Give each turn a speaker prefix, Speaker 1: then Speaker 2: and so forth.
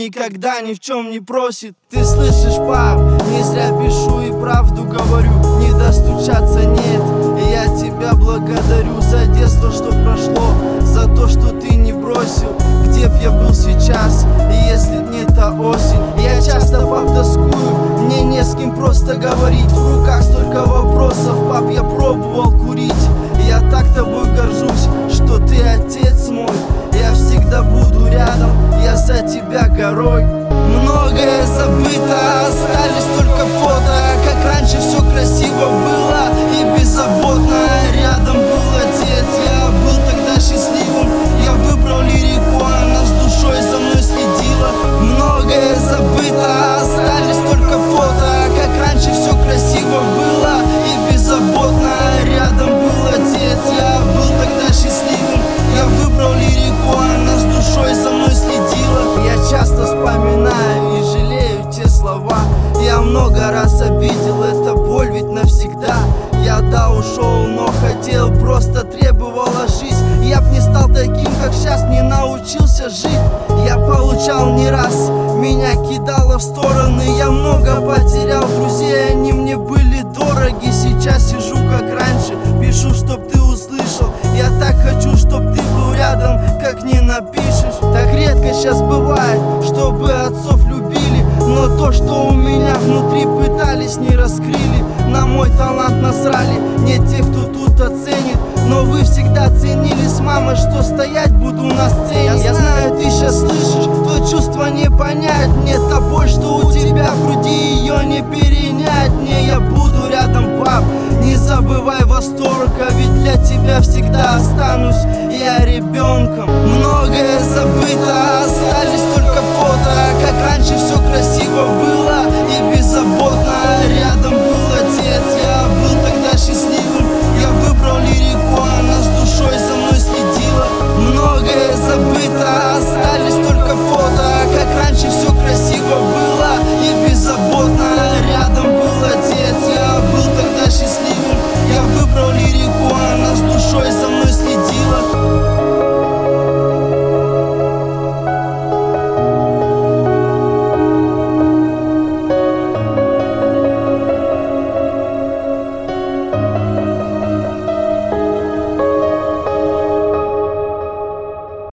Speaker 1: никогда ни в чем не просит. Ты слышишь, пап, не зря пишу и правду говорю, не достучаться нет. И я тебя благодарю за детство, что прошло, за то, что ты не бросил. Где б я был сейчас, если б не та осень? Я часто, пап, тоскую, мне не с кем просто говорить. В руках столько вопросов, пап, я пробовал курить. Я так тобой горжусь, что ты отец мой. Я всегда буду рядом, я за тебя горой. Многое забыто, остались только фото, как раньше все красиво было и беззаботно. Рядом был отец, я был тогда счастливым. Я выбрал лирику, она с душой за мной следила. Многое забыто, остались только фото, как раньше все красиво было и беззаботно. Рядом был отец, я был тогда счастливым. Я выбрал лирику, она с душой за мной следила. Я часто вспоминаю и жалею те слова. Я много раз обидел, это боль ведь навсегда. Я да ушел, но хотел, просто требовала жизнь. Я б не стал таким, как сейчас, не научился жить. Я получал не раз, меня кидало в стороны. Я много потерял друзей, они мне были дороги. Сейчас сижу как раньше, пишу, чтоб ты услышал. Я так хочу, чтоб ты был рядом, как не напишешь. Так редко сейчас бывает, чтобы отцов любили, но то, что у меня внутри пытались, не раскрыли. На мой талант насрали, нет тех, кто тут оценит. Но вы всегда ценили с мамой, что стоять буду на сцене. Я знаю, ты сейчас слышишь, то чувство не понять. Мне та боль, что у тебя в груди, ее не перенять. Не, я буду рядом, пап, не забывай восторга, ведь для тебя всегда останусь я ребенком. Многое забыто, остались только фото, как раньше все красиво было